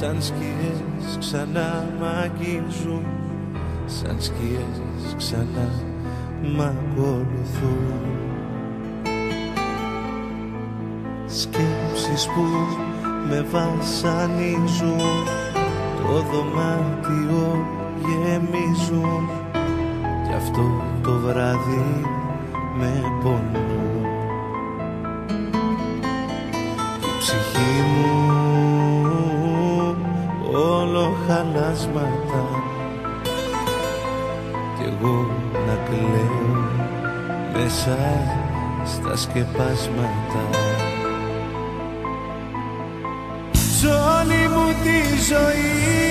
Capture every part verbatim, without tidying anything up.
σαν σκιές ξανά μ' αγγίζουν, σαν σκιές ξανά μ' ακολουθούν. Σκέψεις που με βασανίζουν, το δωμάτιο γεμίζουν, κι αυτό το βράδυ με πονούν. Η ψυχή μου όλο χαλάσματα, κι εγώ να κλαίω μέσα στα σκεπάσματα. Σ' όλη μου τη ζωή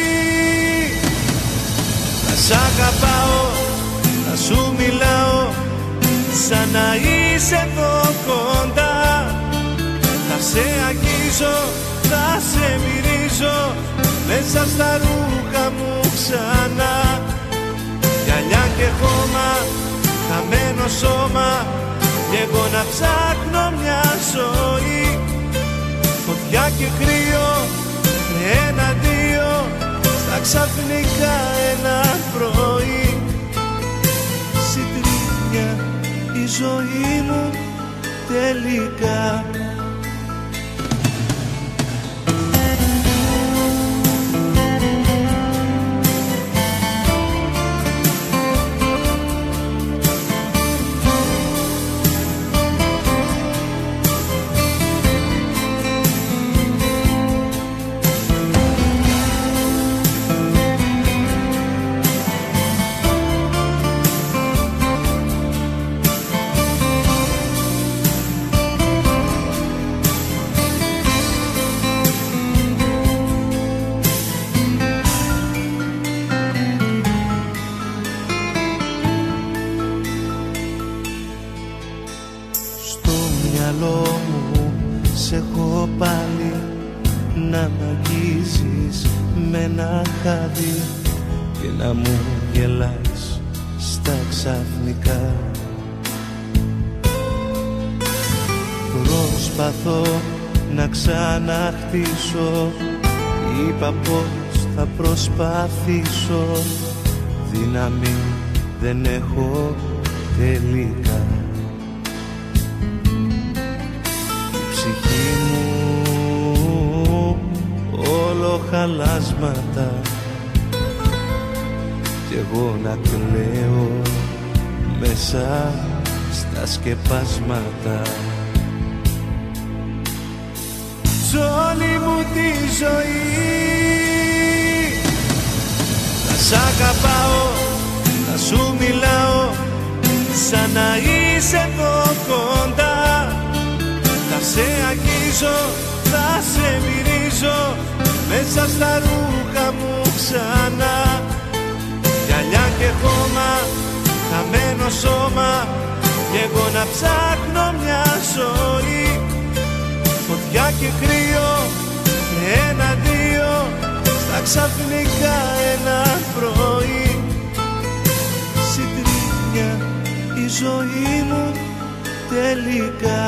θα σ' αγαπάω, θα σου μιλάω σαν να είσαι εδώ κοντά. Θα σε αγγίζω, θα σε μυρίζω μέσα στα ρούχα μου ξανά. Γυαλιά και χώμα, χαμένο σώμα, κι εγώ να ψάχνω μια ζωή. Φωτιά και κρύο, ένα-δύο, στα ξαφνικά ένα πρωί. Συντρίμμια η ζωή μου τελικά. Και να μου γελάς στα ξαφνικά. Προσπαθώ να ξαναχτίσω, είπα πως θα προσπαθήσω, δύναμη δεν έχω τελικά. Η ψυχή μου όλο χαλάσματα, κι εγώ να κλαίω μέσα στα σκεπάσματα. Σ' όλη μου τη ζωή θα σ' αγαπάω, θα σου μιλάω σαν να είσαι εδώ κοντά. Θα σε αγγίζω, θα σε μυρίζω μέσα στα ρούχα μου ξανά. Γυαλιά και χώμα, χαμένο σώμα, κι εγώ να ψάχνω μια ζωή. Φωτιά και κρύο, ένα-δύο, στα ξαφνικά ένα πρωί. Συντρίμμια η ζωή μου τελικά.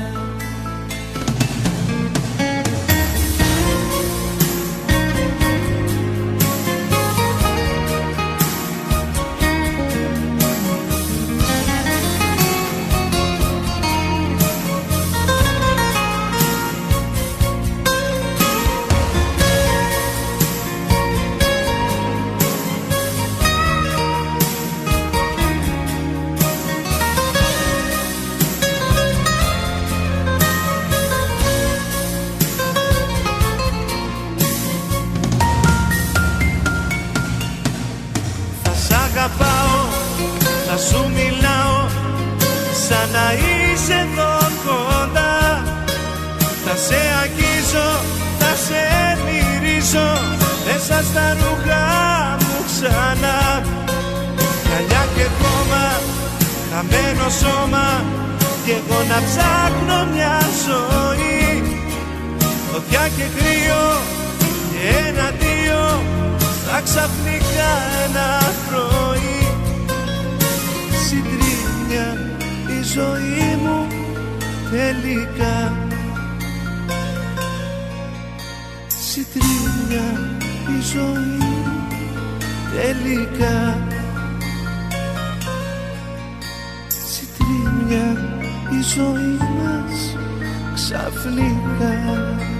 Θα σου μιλάω σαν να είσαι εδώ κοντά. Θα σε αγγίζω, θα σε μυρίζω μέσα στα ρούχα μου ξανά. Γυαλιά και χώμα, χαμένο σώμα, κι εγώ να ψάχνω μια ζωή. Φωτιά και κρύο και ένα-δύο, στα ξαφνικά ένα πρωί. Συντρίμμια η ζωή μου τελικά. Τσιτρίνια η ζωή τελικά. Τσιτρίνια η ζωή μας ξαφνικά.